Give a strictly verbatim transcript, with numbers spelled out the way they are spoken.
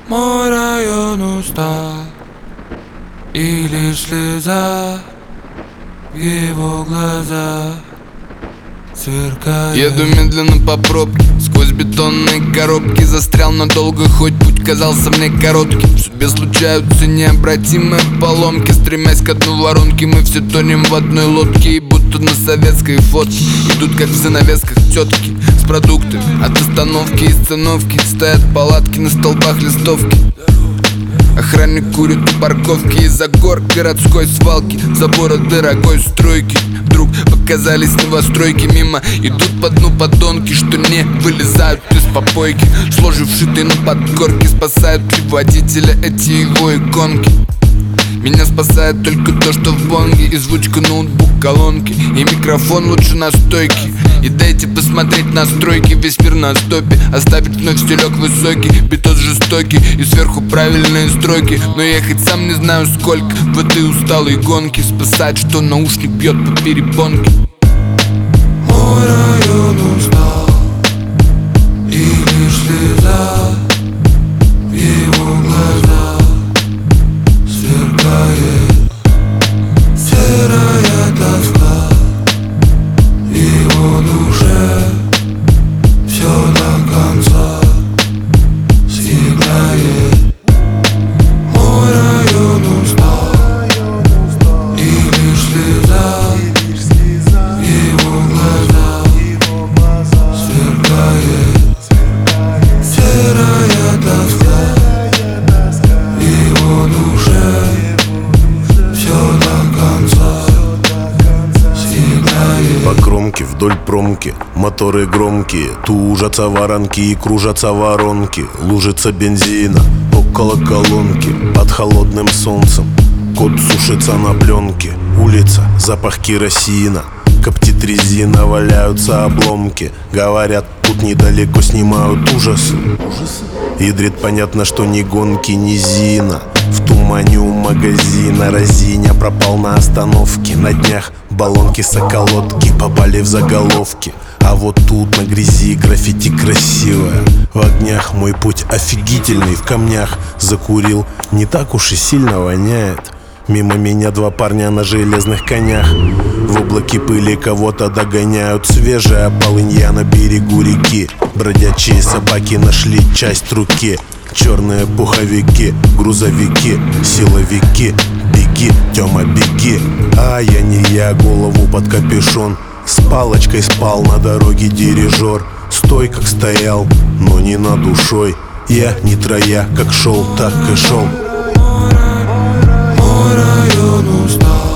Мой район устал, и лишь слеза в его глазах сверкает. Еду медленно по пробке, сквозь бетонные коробки. Застрял надолго, хоть путь казался мне коротким. В судьбе случаются необратимые поломки. Стремясь к одной воронке, мы все тонем в одной лодке. И будто на советской фотке идут, как в занавесках, тетки с продуктами. От остановки и сценовки стоят палатки, на столбах листовки. Охранник курит у парковки, из-за гор городской свалки, забора дорогой стройки. Вдруг показались новостройки, мимо идут по дну подонки, что не вылезают из попойки. Сложив вшитые на подкорке, спасают ли водителя эти его иконки? Меня спасает только то, что в бонге и звучка ноутбук колонки, и микрофон лучше на стойке. И дайте посмотреть настройки, весь мир на стопе. Оставить вновь стелек высокий, битос жестокий, и сверху правильные строки. Но ехать сам не знаю сколько в этой усталой гонке. Спасать, что наушник бьет по перепонке. Мой район устал, и лишь слеза в его глазах сверкает. Серая тоска в его душе все до конца съедает. Мой район устал, и лишь слеза в его глазах сверкает. Серая тоска в его душе все до конца съедает. По кромке вдоль промки моторы громкие, тужатся воронки и кружатся воронки. Лужица бензина около колонки под холодным солнцем. Кот сушится на пленке. Улица, запах керосина, коптит резина, валяются обломки. Говорят, тут недалеко снимают ужасы. Ядрит понятно, что ни гонки, ни Зина. В тумане у магазина разиня пропал на остановке. На днях баллонки соколотки попали в заголовки. А вот тут на грязи граффити красивое. В огнях мой путь офигительный, в камнях закурил, не так уж и сильно воняет. Мимо меня два парня на железных конях, в облаке пыли кого-то догоняют. Свежая полынья на берегу реки, бродячие собаки нашли часть руки. Черные пуховики, грузовики, силовики. Беги, Тёма, беги. А я не я, голову под капюшон. С палочкой спал на дороге дирижер. Стой, как стоял, но не над душой. Я не троя, как шел, так и шел. Мой район устал,